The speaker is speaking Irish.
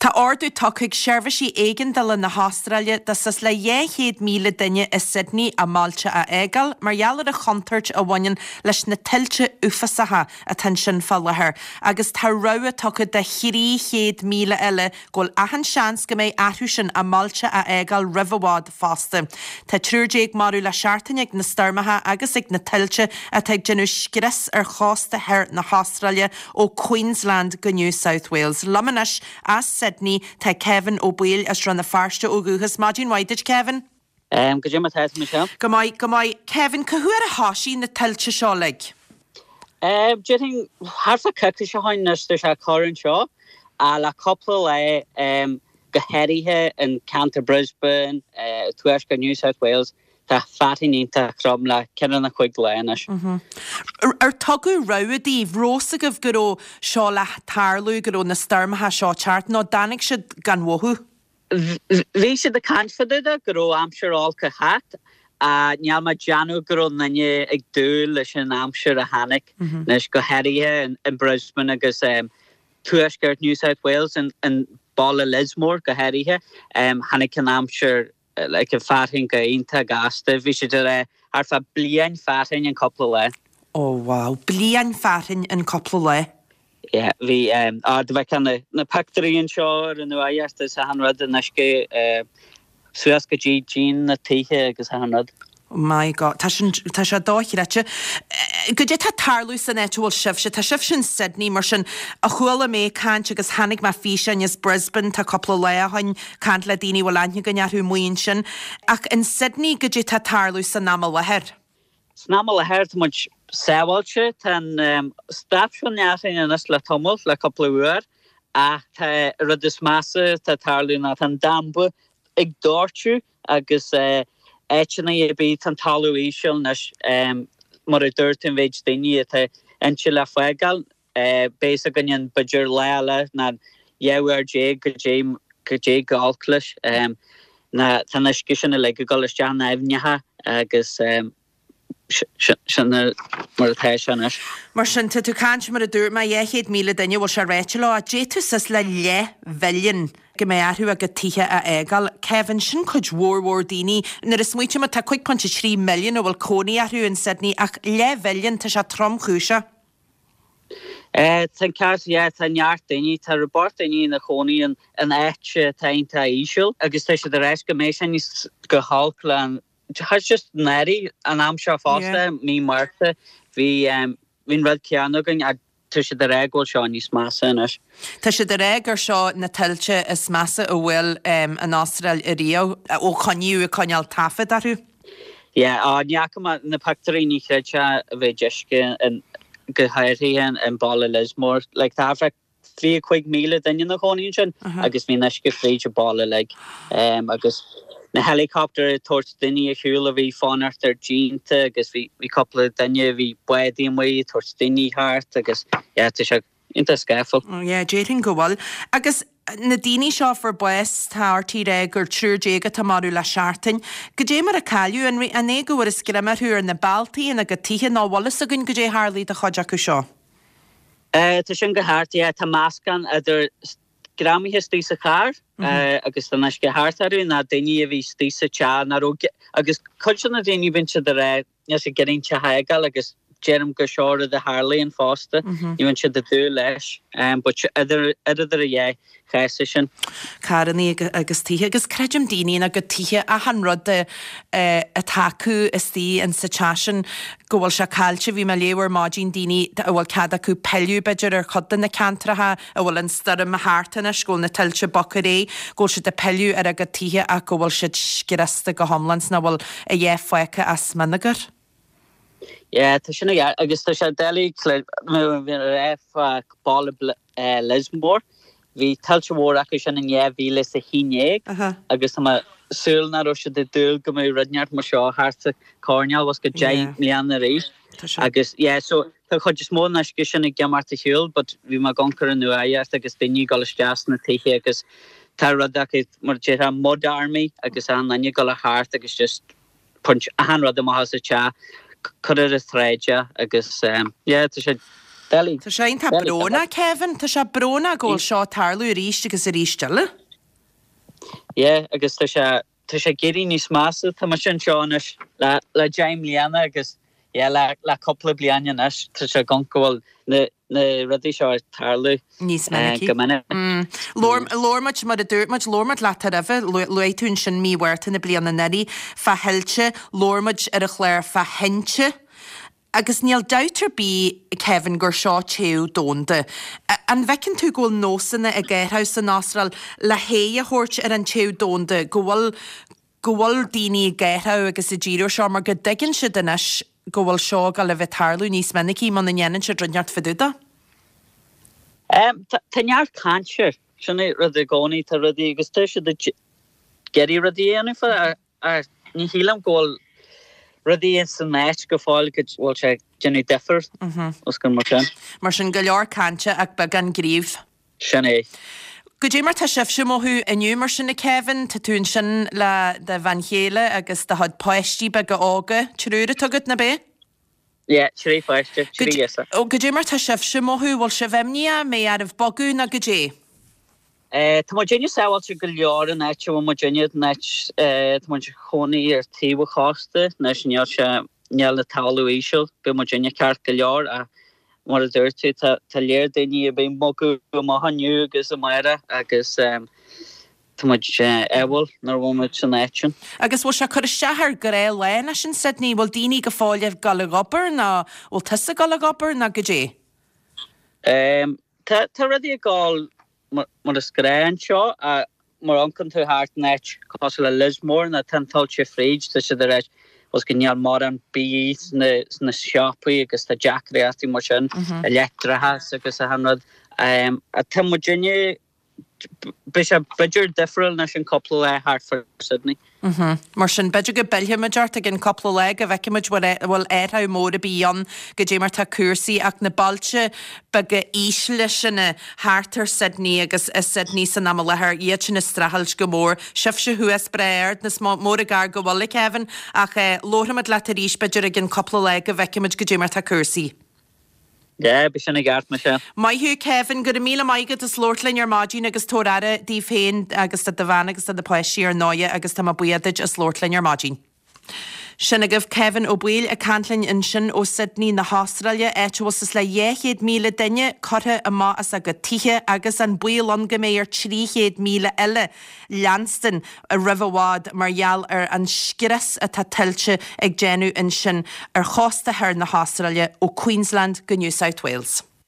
Tá ordú tucaigh seirbhísí éigean dala na Australia dasas le 100,000 duine is Sydney a Máilte a éigeal, margheallar a chontairt a bhain leis na tiltte ufasatha a tan sin fallathir. Agus tá rogha tucaigh de 300,000 eile ggóil ahan seans go méid athú sin a Máilte a éigeal ribhhád fásta. Tá trúrdeag marú le seaartain ag na starmatha agus ag na tiltte a teag genú sciras ar chásta thir na Australia ó Queensland go New South Wales. Lamanis as Sydney tá Kevin ó Buil as ran na farste ó guchas. Máidín waidid, Kevin? Go dtí mar teas Michelle. Go mai Kevin, cahuair a háisí na tiltte seo lig? Jetting harsa cactus hain nester sa current show a la couple le Gaherithe in Canter Brisbane tuaisca New South Wales tá fatinínta crom le cean na chuig leanis. Ar tugu rogadí bhrósagah go seo le tarlú go na starmatha seo teart nó danig siad gan wothu? Bhí siad de canfadida go amsearálca hat a neall ma Janu go nanne ag dúil leis an amsear a hanig nes Gaherithe in Brisbane agus tuaisceart New South Wales and Balla Lismore Gaherithe hanig an amsear like a fatin go inta gasta vi should arfa blian fatin and couple le. Oh wow, blian fatin and couple le. Yeah, we the can na factory in shore and the ayasta sa hanrad and naske suaska jean na tihe agus hanrad. Oh my God, tá sé dóithreite. Go dé tá tarlú san étuil sibse, tá sibh sin Sydney mar sin a chuala mé cant agus hanig má físe is Brisbane tá coppla le hain cant le daoine bhfuil aithne go nearthú muoin sin. Ach in Sydney go dé tá tarlú san namal leheir? Snamal leheir tá much sábhailte tan staff sin nearthain in is le tomul le coppla uair a tá rudis massa tá tarlú na tan dambu ag dórtú agus Echna be tan talú ísisiil nes mar a dúirtin bhéid daine tá inse le foigáil béis a gann budgeir leile na dheabhar go dé gáilclis na tan isci sinna le go is dean éimnethe agus sinna mar a seanis. Mar sin tú cáint mar a dúir mai 100,000 duine bhil se réite le a déú sus le bhillion go mé athú a go tithe a éigeal. Kevin sin chuid mhór daoine nar is muoite mar tá 5.3 milliún ó bhfuil cónaí athú in Sydney ach bhillion tá se trom chúise. Tan ceart tá neart daoine tá report daoine na chonaí an éit taonnta ísisiil agus tá sé de réis go mééis sin go hála has just neri an amsha fásta mí marta hí rud ceannagan a tu sé de régóil seo níos massa inis. Tá sé de régur seo na tiltte is massa ó bhfuil an Austráil i Rio ó chaniu a coneal tafad arú? Ja, neacham na factorí ní chréite a bheith deisce an Gaherithe an Balla Lismore like tá bheith 3,000 daine na chonaíonn sin agus bhí neisce fríide Balla le agus na helicopter towards dinny a hula vi fanart their jeanta agus vi couple dinny vi bwedi way towards dinny heart agus yeah to show into scaffold. Oh yeah, Jatin go well. Agus na dini seo for bues tá tíre gur trúrdeige tá marú le seaartain. Go dé mar a caiú an égo war is grimmer hu na baltaí an a go tithe ná wallis a gunn go dé Harley de chodja acu seo. Tá sin go hartí tá máscan idir Grammy his tísa char agus tá neisce háartarú na daine a bhí tísa te na agus chuil na daine vinse de ré ne sé gerin te haigeal agus Jerem go seáir de Harley an fásta ní vin se de dú leis but idir a chaise sin. Caraní agus tithe agus creidim daine a go tithe a hanrod a taú is tí an situation go bhfuil se caiilte bhí me léhar máidín daine a bhfuil cad acu peiliú beidir ar chudan na cantratha a bhfuil an starim a hátainna scóil na tiltte bocaré ggóil se de peiliú ar a go tithe a go bhfuil siad scireasta go homlans na bhfuil a dhéfhaice as managar. Yeah, tá sinna agus tá sé déala raibh Balla Lismore hí tiltte mór acu sin an 10,000 sa híineag agus tá súlna ro se de dúil go mé rudneart mar seo háarta cóneal was go 10 million a rééis agus so tá chud is mó neisce sinna gemarta hiúil, but bhí mar goncar an nuaart agus daoine go deas na tithe agus tá rud acu mar dé a mod army agus an nanne go le háart agus just punch a hanrad am has a cha Cuir is threide agus tá sé Belly. Tá sé tá brona Kevin Tá se brona ggóil seo tarlú ríiste agus a rístelle? Yeah, agus tá sé géirí níos másasa tá mar sin seánis le Jaim Liana agus le coppla blianain is tá sé gohfuil na rudí seo tarlú níos gomanna. Lormid mar a dúirtmid lormid le a bheith luún sin míhhairta na blianana neirí fa heilte lormid ar a chléir fa hente. Agus níl dautar bí Kevin gur seo teú dónda. An bhecinn tú ggóil nósanna a ggéirthaus san Násrail le hé a thuirt ar an teú dónda ggóil daoine ggéirtha agus i ddíú seo mar go daigeann si dunis ggóil seo go le bheith tarlú níos minicí man na nhéanann si drneart fiúda? Tá neart canseir sinna rud a gcónaí tá rudí agus tu si geirí rudí anfa ní hílam ggóil rudí in san méid go fáil go bhfuil sé genú defer os gon mar sin. Mar sin go leor cante ag be an gríomh. Sin é. Go dé mar tá sibh sem mothú aniu mar sinna Kevin tá tún sin le de Van Chéile agus de had poisttí be go ága trúra tugad na bé? Yeah, trí fáiste, trí yes. Go dé mar tá sibh sem mothú bhil se bhemnia mé ar bogú na go dé? Tá má déine sáhailte go leor an éit má déine tá má chonaí ar tíomh chásta na sin neall na talú éisiil be má déine ceart go leor a mar a dúirtú tá léir daoine a bhíon mogú go maithaniu agus a maire agus táid ehil nar bhfuid san éitin. Agus bhil se chur sethar go ré lena sin Sydney bhil daoine go fáilemh galagabar na bhil tusa galagabar na go dé? Tá rudí a gáil mar a scréan seo a mar ancan tú háart net cos le Lismór na tantáilte fríd tá si de réit was gneal mar an bí na sioppaí agus tá Jackreatí mar sin electrahas agus a hanrad a Tim Virginia Bis a bidger different na sin couple le hart for Sydney. Mar sin beidir go beilheimiidir gin couple le a bheiciimiid bhfuil étha móra bíon go dé mar tá cuasaí ach na bailse be go ísle sinna hátar Sydney agus is Sydney san am lethir iad sin na strahailt go mór sibh se thuas breir na mór a gar go bhla Kevin ach lóramid le ríis beidir gin couple le a bheiciimiid go dé mar tá cuasaí. Yeah, be sinna gart me se. Maithú Kevin go míle maigad is lortlainn ar mágin agus tóráire dí féin agus a bhana agus a de poisí ar 9 agus tá buiad is lortlainn ar mágin. Sinna goh Kevin ó buil a canlainn in sin ó Sydney na Australia éitwas le 100,000 duine cotha a má as a go tithe agus an buil an go méir 300,000 eile Lanston a rihhád margheall ar an sciras a tá tiltte ag déanú in sin ar chásta thir na Australia ó Queensland go New South Wales.